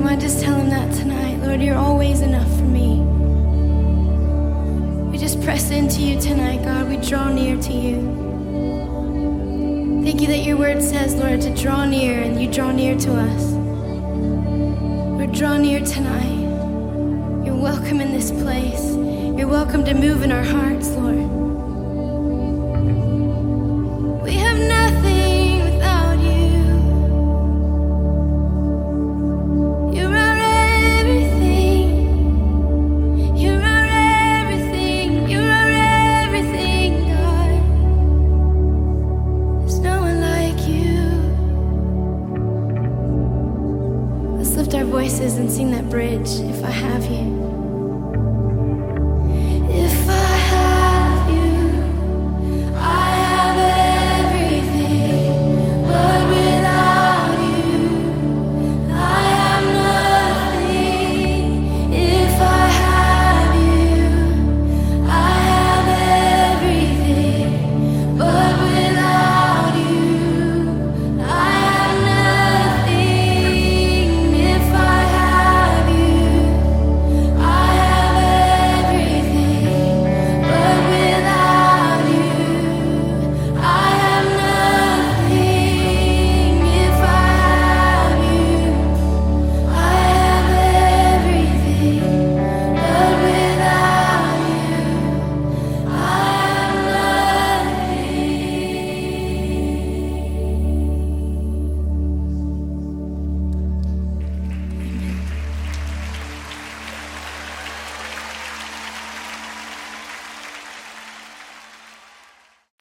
on, just tell him that tonight. Lord, you're always enough for me. We just press into you tonight, God. We draw near to you. Thank you that your word says, Lord, to draw near, and you draw near to us. Lord, draw near tonight. You're welcome in this place. You're welcome to move in our hearts, Lord. We have nothing without you. You're our everything. You're our everything. You're our everything, God. There's no one like you. Let's lift our voices and sing that bridge, If I Have You.